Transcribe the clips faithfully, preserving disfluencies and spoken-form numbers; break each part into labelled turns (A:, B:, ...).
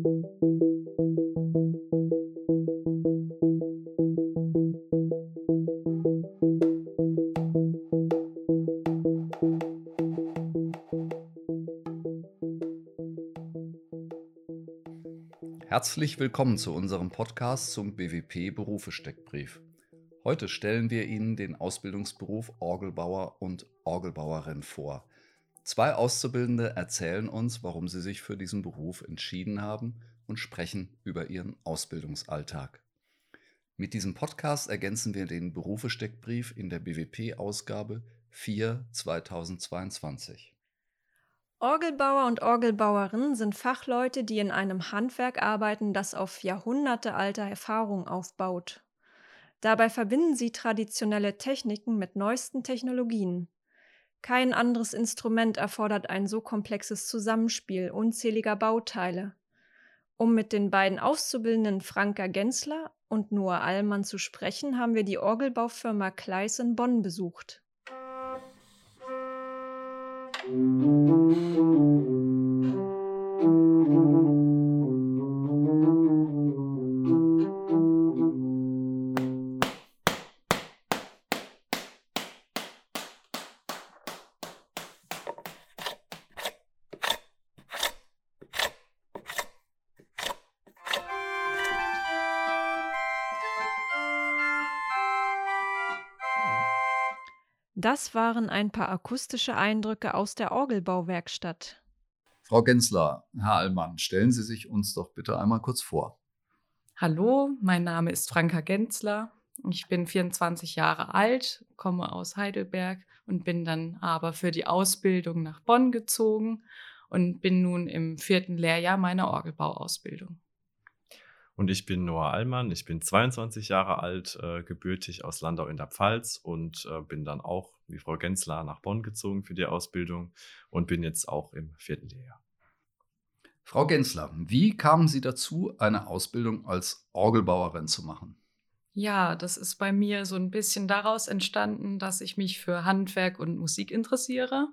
A: Herzlich willkommen zu unserem Podcast zum B W P-Berufesteckbrief. Heute stellen wir Ihnen den Ausbildungsberuf Orgelbauer und Orgelbauerin vor. Zwei Auszubildende erzählen uns, warum sie sich für diesen Beruf entschieden haben und sprechen über ihren Ausbildungsalltag. Mit diesem Podcast ergänzen wir den Berufesteckbrief in der B W P-Ausgabe vier zweitausendzweiundzwanzig.
B: Orgelbauer und Orgelbauerinnen sind Fachleute, die in einem Handwerk arbeiten, das auf jahrhundertealter Erfahrung aufbaut. Dabei verbinden sie traditionelle Techniken mit neuesten Technologien. Kein anderes Instrument erfordert ein so komplexes Zusammenspiel unzähliger Bauteile. Um mit den beiden Auszubildenden Franka Gensler und Noah Allmann zu sprechen, haben wir die Orgelbaufirma Kleis in Bonn besucht. Das waren ein paar akustische Eindrücke aus der Orgelbauwerkstatt.
A: Frau Gensler, Herr Allmann, stellen Sie sich uns doch bitte einmal kurz vor.
C: Hallo, mein Name ist Franka Gensler. Ich bin vierundzwanzig Jahre alt, komme aus Heidelberg und bin dann aber für die Ausbildung nach Bonn gezogen und bin nun im vierten Lehrjahr meiner Orgelbauausbildung.
D: Und ich bin Noah Allmann, ich bin zweiundzwanzig Jahre alt, äh, gebürtig aus Landau in der Pfalz und äh, bin dann auch, wie Frau Gensler, nach Bonn gezogen für die Ausbildung und bin jetzt auch im vierten Lehrjahr.
A: Frau Gensler, wie kamen Sie dazu, eine Ausbildung als Orgelbauerin zu machen?
C: Ja, das ist bei mir so ein bisschen daraus entstanden, dass ich mich für Handwerk und Musik interessiere.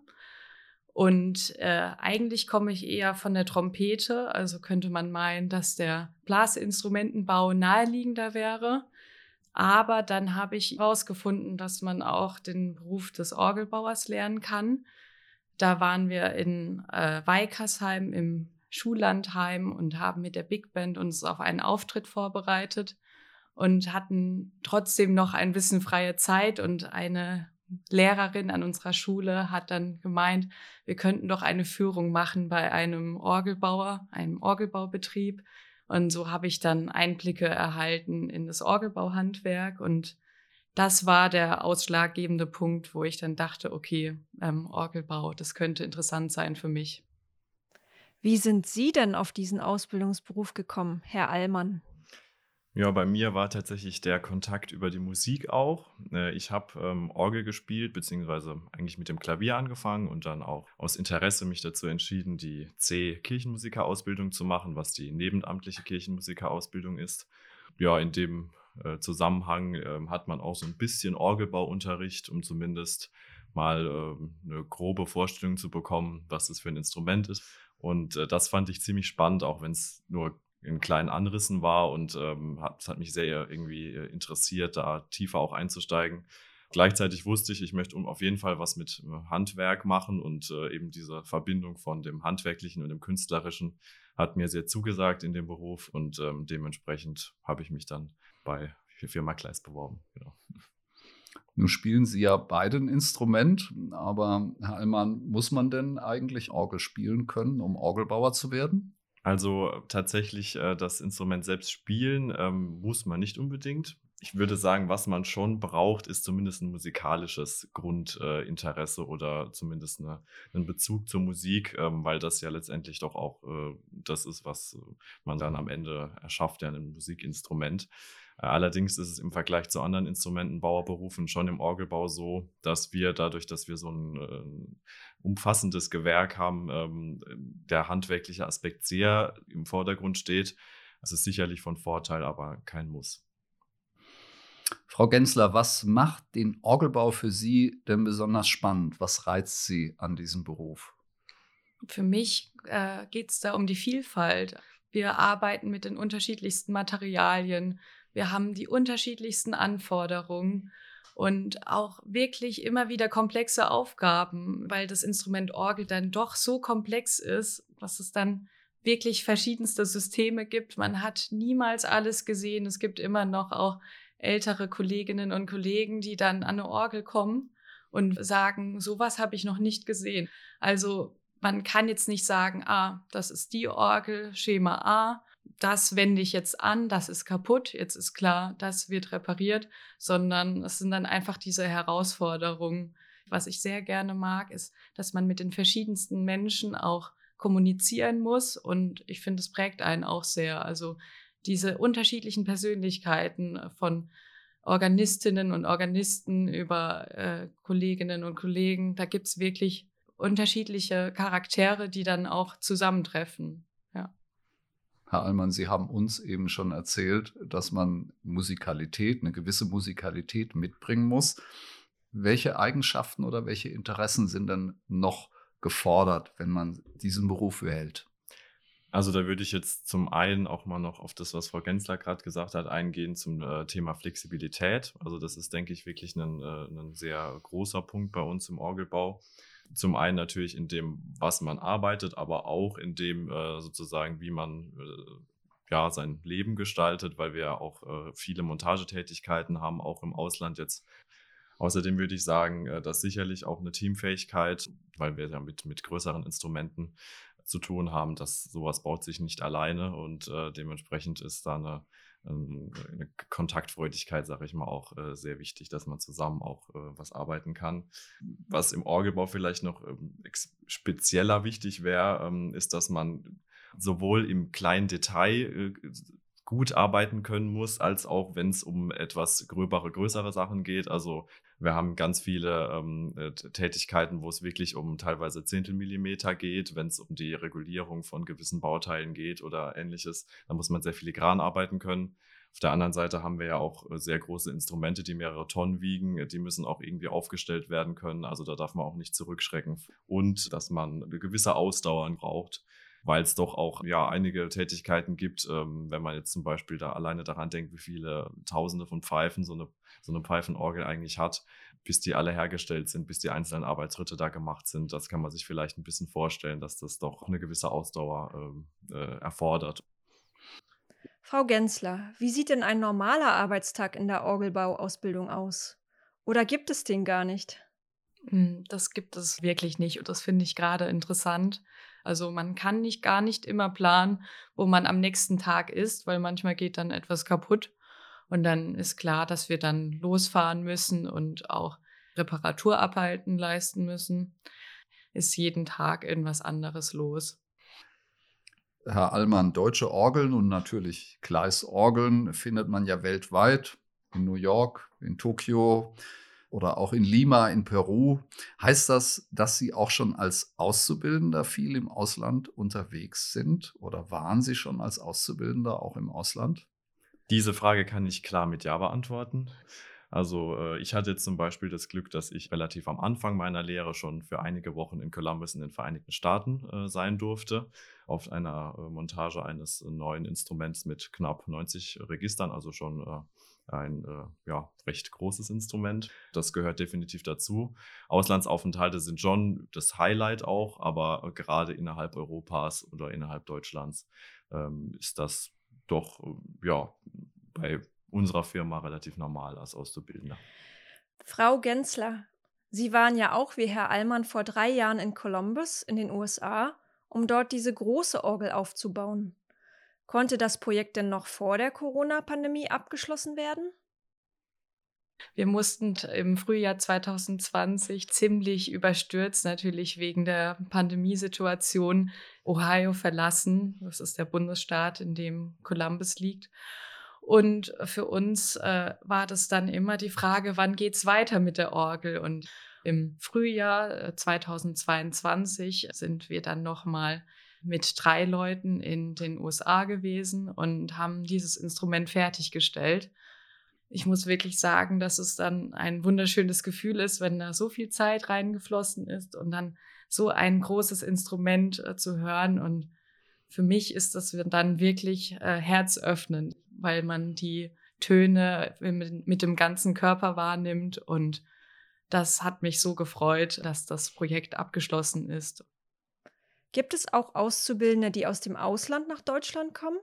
C: Und äh, eigentlich komme ich eher von der Trompete, also könnte man meinen, dass der Blasinstrumentenbau naheliegender wäre. Aber dann habe ich herausgefunden, dass man auch den Beruf des Orgelbauers lernen kann. Da waren wir in äh, Weikersheim im Schullandheim und haben mit der Big Band uns auf einen Auftritt vorbereitet und hatten trotzdem noch ein bisschen freie Zeit, und eine Lehrerin an unserer Schule hat dann gemeint, wir könnten doch eine Führung machen bei einem Orgelbauer, einem Orgelbaubetrieb. Und so habe ich dann Einblicke erhalten in das Orgelbauhandwerk. Und das war der ausschlaggebende Punkt, wo ich dann dachte, okay, ähm, Orgelbau, das könnte interessant sein für mich.
B: Wie sind Sie denn auf diesen Ausbildungsberuf gekommen, Herr Allmann?
D: Ja, bei mir war tatsächlich der Kontakt über die Musik auch. Äh, Ich habe ähm, Orgel gespielt, beziehungsweise eigentlich mit dem Klavier angefangen und dann auch aus Interesse mich dazu entschieden, die C-Kirchenmusikerausbildung zu machen, was die nebenamtliche Kirchenmusikerausbildung ist. Ja, in dem äh, Zusammenhang ähm, hat man auch so ein bisschen Orgelbauunterricht, um zumindest mal ähm, eine grobe Vorstellung zu bekommen, was das für ein Instrument ist. Und äh, das fand ich ziemlich spannend, auch wenn es nur in kleinen Anrissen war, und ähm, hat, es hat mich sehr irgendwie äh, interessiert, da tiefer auch einzusteigen. Gleichzeitig wusste ich, ich möchte um auf jeden Fall was mit äh, Handwerk machen, und äh, eben diese Verbindung von dem Handwerklichen und dem Künstlerischen hat mir sehr zugesagt in dem Beruf, und ähm, dementsprechend habe ich mich dann bei der Firma Kleis beworben. Genau.
A: Nun spielen Sie ja beide ein Instrument, aber Herr Allmann, muss man denn eigentlich Orgel spielen können, um Orgelbauer zu werden?
D: Also äh, tatsächlich äh, das Instrument selbst spielen ähm, muss man nicht unbedingt. Ich würde sagen, was man schon braucht, ist zumindest ein musikalisches Grundinteresse oder zumindest eine, einen Bezug zur Musik, ähm, weil das ja letztendlich doch auch äh, das ist, was äh, man dann am Ende erschafft, ja, ein Musikinstrument. Äh, allerdings ist es im Vergleich zu anderen Instrumentenbauerberufen schon im Orgelbau so, dass wir dadurch, dass wir so ein äh, umfassendes Gewerk haben, ähm, der handwerkliche Aspekt sehr im Vordergrund steht. Das ist sicherlich von Vorteil, aber kein Muss.
A: Frau Gensler, was macht den Orgelbau für Sie denn besonders spannend? Was reizt Sie an diesem Beruf?
C: Für mich äh, geht es da um die Vielfalt. Wir arbeiten mit den unterschiedlichsten Materialien. Wir haben die unterschiedlichsten Anforderungen und auch wirklich immer wieder komplexe Aufgaben, weil das Instrument Orgel dann doch so komplex ist, dass es dann wirklich verschiedenste Systeme gibt. Man hat niemals alles gesehen. Es gibt immer noch auch ältere Kolleginnen und Kollegen, die dann an eine Orgel kommen und sagen, sowas habe ich noch nicht gesehen. Also man kann jetzt nicht sagen, ah, das ist die Orgel, Schema A, das wende ich jetzt an, das ist kaputt, jetzt ist klar, das wird repariert, sondern es sind dann einfach diese Herausforderungen. Was ich sehr gerne mag, ist, dass man mit den verschiedensten Menschen auch kommunizieren muss und ich finde, es prägt einen auch sehr. Also diese unterschiedlichen Persönlichkeiten von Organistinnen und Organisten über äh, Kolleginnen und Kollegen, da gibt es wirklich unterschiedliche Charaktere, die dann auch zusammentreffen. Ja.
A: Herr Allmann, Sie haben uns eben schon erzählt, dass man Musikalität, eine gewisse Musikalität mitbringen muss. Welche Eigenschaften oder welche Interessen sind dann noch gefordert, wenn man diesen Beruf wählt?
D: Also da würde ich jetzt zum einen auch mal noch auf das, was Frau Gensler gerade gesagt hat, eingehen zum äh, Thema Flexibilität. Also das ist, denke ich, wirklich ein, äh, ein sehr großer Punkt bei uns im Orgelbau. Zum einen natürlich in dem, was man arbeitet, aber auch in dem äh, sozusagen, wie man äh, ja, sein Leben gestaltet, weil wir ja auch äh, viele Montagetätigkeiten haben, auch im Ausland jetzt. Außerdem würde ich sagen, äh, dass sicherlich auch eine Teamfähigkeit, weil wir ja mit, mit größeren Instrumenten zu tun haben, dass sowas baut sich nicht alleine und äh, dementsprechend ist da eine, eine Kontaktfreudigkeit, sage ich mal, auch äh, sehr wichtig, dass man zusammen auch äh, was arbeiten kann. Was im Orgelbau vielleicht noch ähm, spezieller wichtig wäre, ähm, ist, dass man sowohl im kleinen Detail äh, gut arbeiten können muss, als auch, wenn es um etwas gröbere, größere Sachen geht. Also wir haben ganz viele ähm, Tätigkeiten, wo es wirklich um teilweise Zehntelmillimeter geht, wenn es um die Regulierung von gewissen Bauteilen geht oder ähnliches. Da muss man sehr filigran arbeiten können. Auf der anderen Seite haben wir ja auch sehr große Instrumente, die mehrere Tonnen wiegen. Die müssen auch irgendwie aufgestellt werden können. Also da darf man auch nicht zurückschrecken. Und dass man eine gewisse Ausdauer braucht, weil es doch auch ja einige Tätigkeiten gibt, ähm, wenn man jetzt zum Beispiel da alleine daran denkt, wie viele Tausende von Pfeifen so eine, so eine Pfeifenorgel eigentlich hat, bis die alle hergestellt sind, bis die einzelnen Arbeitsschritte da gemacht sind. Das kann man sich vielleicht ein bisschen vorstellen, dass das doch eine gewisse Ausdauer ähm, äh, erfordert.
B: Frau Gensler, wie sieht denn ein normaler Arbeitstag in der Orgelbauausbildung aus? Oder gibt es den gar nicht?
C: Das gibt es wirklich nicht und das finde ich gerade interessant. Also man kann nicht gar nicht immer planen, wo man am nächsten Tag ist, weil manchmal geht dann etwas kaputt und dann ist klar, dass wir dann losfahren müssen und auch Reparaturarbeiten leisten müssen. Ist jeden Tag irgendwas anderes los.
A: Herr Allmann, deutsche Orgeln und natürlich Gleisorgeln findet man ja weltweit, in New York, in Tokio oder auch in Lima in Peru. Heißt das, dass Sie auch schon als Auszubildender viel im Ausland unterwegs sind oder waren Sie schon als Auszubildender auch im Ausland?
D: Diese Frage kann ich klar mit Ja beantworten. Also äh, ich hatte jetzt zum Beispiel das Glück, dass ich relativ am Anfang meiner Lehre schon für einige Wochen in Columbus in den Vereinigten Staaten äh, sein durfte, auf einer äh, Montage eines äh, neuen Instruments mit knapp neunzig Registern, also schon äh, ein äh, ja, recht großes Instrument. Das gehört definitiv dazu. Auslandsaufenthalte sind schon das Highlight auch, aber äh, gerade innerhalb Europas oder innerhalb Deutschlands ähm, ist das doch äh, ja bei unserer Firma relativ normal als Auszubildender.
B: Frau Gensler, Sie waren ja auch wie Herr Allmann vor drei Jahren in Columbus in den U S A, um dort diese große Orgel aufzubauen. Konnte das Projekt denn noch vor der Corona-Pandemie abgeschlossen werden?
C: Wir mussten im Frühjahr zwanzig zwanzig ziemlich überstürzt, natürlich wegen der Pandemiesituation, Ohio verlassen. Das ist der Bundesstaat, in dem Columbus liegt. Und für uns äh, war das dann immer die Frage, wann geht's weiter mit der Orgel? Und im Frühjahr äh, zwanzig zweiundzwanzig sind wir dann nochmal mit drei Leuten in den U S A gewesen und haben dieses Instrument fertiggestellt. Ich muss wirklich sagen, dass es dann ein wunderschönes Gefühl ist, wenn da so viel Zeit reingeflossen ist und dann so ein großes Instrument äh, zu hören und Für mich ist das dann wirklich äh, herzöffnend, weil man die Töne mit, mit dem ganzen Körper wahrnimmt und das hat mich so gefreut, dass das Projekt abgeschlossen ist.
B: Gibt es auch Auszubildende, die aus dem Ausland nach Deutschland kommen?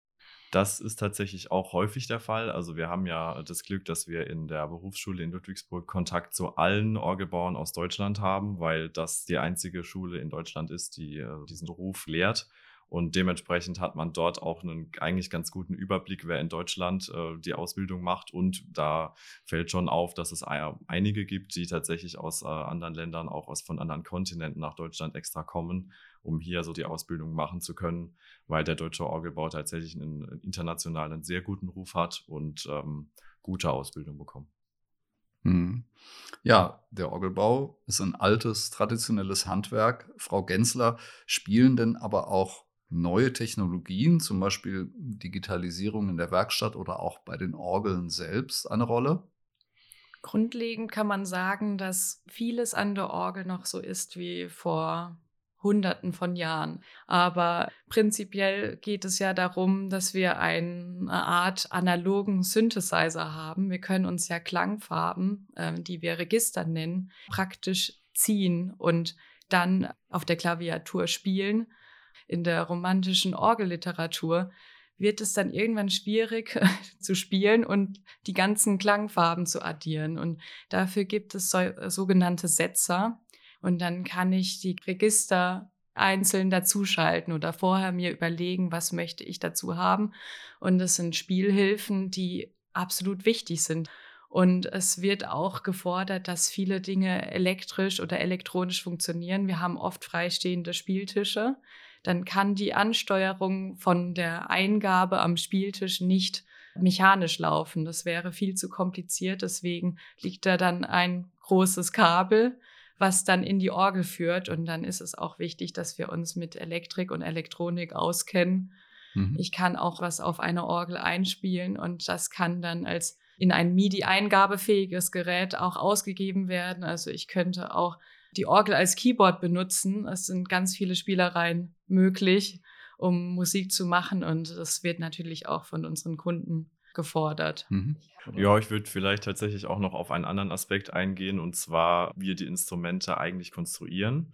D: Das ist tatsächlich auch häufig der Fall. Also wir haben ja das Glück, dass wir in der Berufsschule in Ludwigsburg Kontakt zu allen Orgelbauern aus Deutschland haben, weil das die einzige Schule in Deutschland ist, die äh, diesen Beruf lehrt. Und dementsprechend hat man dort auch einen eigentlich ganz guten Überblick, wer in Deutschland äh, die Ausbildung macht. Und da fällt schon auf, dass es ein- einige gibt, die tatsächlich aus äh, anderen Ländern, auch aus von anderen Kontinenten nach Deutschland extra kommen, um hier so die Ausbildung machen zu können, weil der deutsche Orgelbau tatsächlich einen internationalen, einen sehr guten Ruf hat und ähm, gute Ausbildung bekommt.
A: Hm. Ja, der Orgelbau ist ein altes, traditionelles Handwerk. Frau Gensler, spielen denn aber auch neue Technologien, zum Beispiel Digitalisierung in der Werkstatt oder auch bei den Orgeln selbst, eine Rolle?
C: Grundlegend kann man sagen, dass vieles an der Orgel noch so ist wie vor Hunderten von Jahren. Aber prinzipiell geht es ja darum, dass wir eine Art analogen Synthesizer haben. Wir können uns ja Klangfarben, äh, die wir Register nennen, praktisch ziehen und dann auf der Klaviatur spielen. In der romantischen Orgelliteratur wird es dann irgendwann schwierig zu spielen und die ganzen Klangfarben zu addieren. Und dafür gibt es so, sogenannte Setzer. Und dann kann ich die Register einzeln dazuschalten oder vorher mir überlegen, was möchte ich dazu haben. Und das sind Spielhilfen, die absolut wichtig sind. Und es wird auch gefordert, dass viele Dinge elektrisch oder elektronisch funktionieren. Wir haben oft freistehende Spieltische. Dann kann die Ansteuerung von der Eingabe am Spieltisch nicht mechanisch laufen. Das wäre viel zu kompliziert. Deswegen liegt da dann ein großes Kabel, was dann in die Orgel führt. Und dann ist es auch wichtig, dass wir uns mit Elektrik und Elektronik auskennen. Mhm. Ich kann auch was auf eine Orgel einspielen und das kann dann als in ein M I D I-eingabefähiges Gerät auch ausgegeben werden. Also ich könnte auch die Orgel als Keyboard benutzen. Es sind ganz viele Spielereien möglich, um Musik zu machen und das wird natürlich auch von unseren Kunden gefordert.
D: Mhm. Ja, ich würde vielleicht tatsächlich auch noch auf einen anderen Aspekt eingehen, und zwar, wie wir die Instrumente eigentlich konstruieren.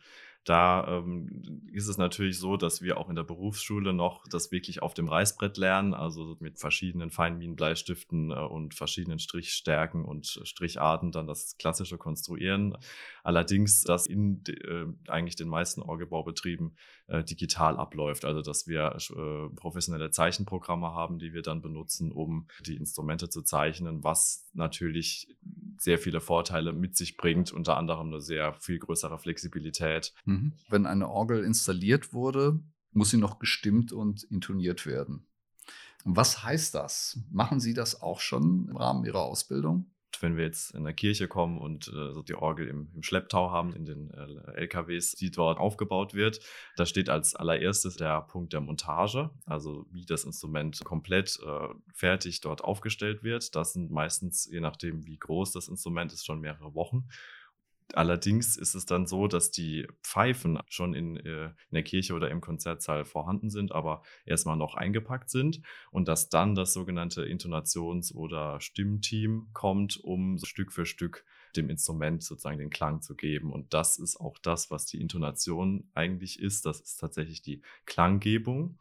D: Da ähm, ist es natürlich so, dass wir auch in der Berufsschule noch das wirklich auf dem Reißbrett lernen, also mit verschiedenen Feinminenbleistiften äh, und verschiedenen Strichstärken und Stricharten dann das klassische Konstruieren. Allerdings, das in de, äh, eigentlich den meisten Orgelbaubetrieben äh, digital abläuft, also dass wir äh, professionelle Zeichenprogramme haben, die wir dann benutzen, um die Instrumente zu zeichnen, was natürlich sehr viele Vorteile mit sich bringt, unter anderem eine sehr viel größere Flexibilität.
A: Mhm. Wenn eine Orgel installiert wurde, muss sie noch gestimmt und intoniert werden. Was heißt das? Machen Sie das auch schon im Rahmen Ihrer Ausbildung?
D: Wenn wir jetzt in der Kirche kommen und äh, so die Orgel im, im Schlepptau haben, in den äh, L K Ws, die dort aufgebaut wird, da steht als allererstes der Punkt der Montage, also wie das Instrument komplett äh, fertig dort aufgestellt wird. Das sind meistens, je nachdem wie groß das Instrument ist, schon mehrere Wochen. Allerdings ist es dann so, dass die Pfeifen schon in, äh, in der Kirche oder im Konzertsaal vorhanden sind, aber erstmal noch eingepackt sind und dass dann das sogenannte Intonations- oder Stimmteam kommt, um so Stück für Stück dem Instrument sozusagen den Klang zu geben. Und das ist auch das, was die Intonation eigentlich ist. Das ist tatsächlich die Klanggebung.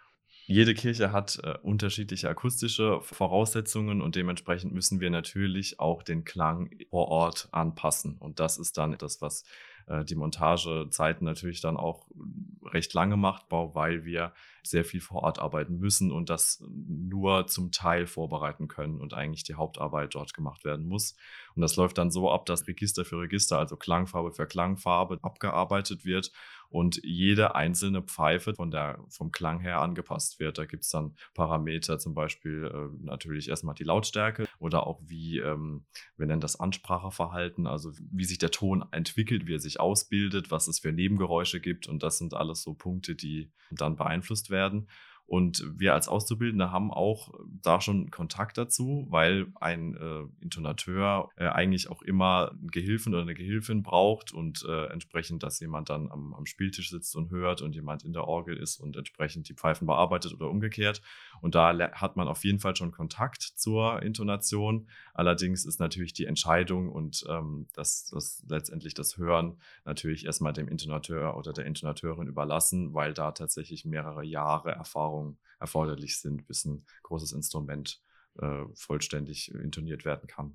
D: Jede Kirche hat äh, unterschiedliche akustische Voraussetzungen und dementsprechend müssen wir natürlich auch den Klang vor Ort anpassen. Und das ist dann das, was äh, die Montagezeiten natürlich dann auch recht lange macht, weil wir sehr viel vor Ort arbeiten müssen und das nur zum Teil vorbereiten können und eigentlich die Hauptarbeit dort gemacht werden muss. Und das läuft dann so ab, dass Register für Register, also Klangfarbe für Klangfarbe, abgearbeitet wird und jede einzelne Pfeife von der, vom Klang her angepasst wird. Da gibt es dann Parameter, zum Beispiel äh, natürlich erstmal die Lautstärke oder auch wie, ähm, wir nennen das Anspracheverhalten, also wie sich der Ton entwickelt, wie er sich ausbildet, was es für Nebengeräusche gibt und das sind alles so Punkte, die dann beeinflusst werden. Und wir als Auszubildende haben auch da schon Kontakt dazu, weil ein äh, Intonateur äh, eigentlich auch immer einen Gehilfen oder eine Gehilfin braucht und äh, entsprechend, dass jemand dann am, am Spieltisch sitzt und hört und jemand in der Orgel ist und entsprechend die Pfeifen bearbeitet oder umgekehrt. Und da le- hat man auf jeden Fall schon Kontakt zur Intonation. Allerdings ist natürlich die Entscheidung und ähm, das, das letztendlich das Hören natürlich erstmal dem Intonateur oder der Intonateurin überlassen, weil da tatsächlich mehrere Jahre Erfahrung erforderlich sind, bis ein großes Instrument äh, vollständig intoniert werden kann.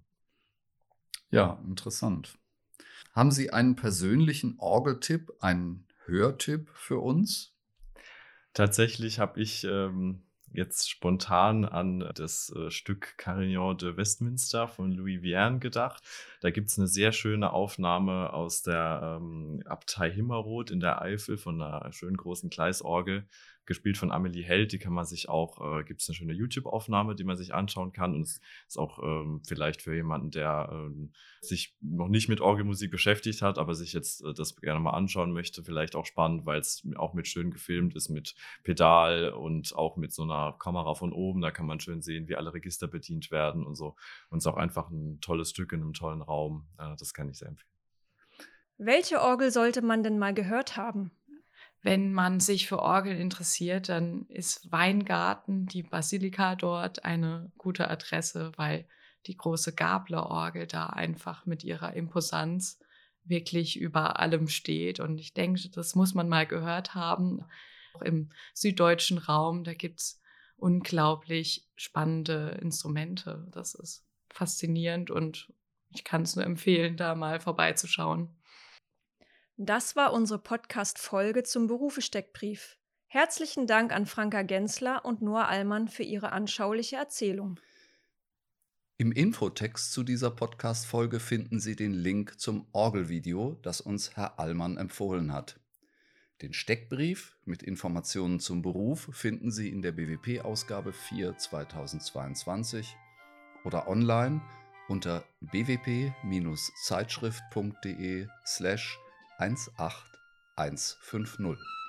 A: Ja, interessant. Haben Sie einen persönlichen Orgeltipp, einen Hörtipp für uns?
D: Tatsächlich habe ich ähm, jetzt spontan an das äh, Stück Carillon de Westminster von Louis Vierne gedacht. Da gibt es eine sehr schöne Aufnahme aus der ähm, Abtei Himmerod in der Eifel von einer schönen großen Gleisorgel, gespielt von Amelie Held. Die kann man sich auch, äh, gibt es eine schöne YouTube-Aufnahme, die man sich anschauen kann. Und es ist auch ähm, vielleicht für jemanden, der ähm, sich noch nicht mit Orgelmusik beschäftigt hat, aber sich jetzt äh, das gerne mal anschauen möchte, vielleicht auch spannend, weil es auch mit schön gefilmt ist, mit Pedal und auch mit so einer Kamera von oben. Da kann man schön sehen, wie alle Register bedient werden und so. Und es ist auch einfach ein tolles Stück in einem tollen Raum. Äh, das kann ich sehr empfehlen.
B: Welche Orgel sollte man denn mal gehört haben?
C: Wenn man sich für Orgeln interessiert, dann ist Weingarten, die Basilika dort, eine gute Adresse, weil die große Gabler-Orgel da einfach mit ihrer Imposanz wirklich über allem steht. Und ich denke, das muss man mal gehört haben. Auch im süddeutschen Raum, da gibt es unglaublich spannende Instrumente. Das ist faszinierend und ich kann es nur empfehlen, da mal vorbeizuschauen.
B: Das war unsere Podcast-Folge zum Berufesteckbrief. Herzlichen Dank an Franka Gensler und Noah Allmann für ihre anschauliche Erzählung.
A: Im Infotext zu dieser Podcast-Folge finden Sie den Link zum Orgelvideo, das uns Herr Allmann empfohlen hat. Den Steckbrief mit Informationen zum Beruf finden Sie in der B W P-Ausgabe vier zweitausendzweiundzwanzig oder online unter b w p Zeitschrift punkt de slash eins acht eins fünf null.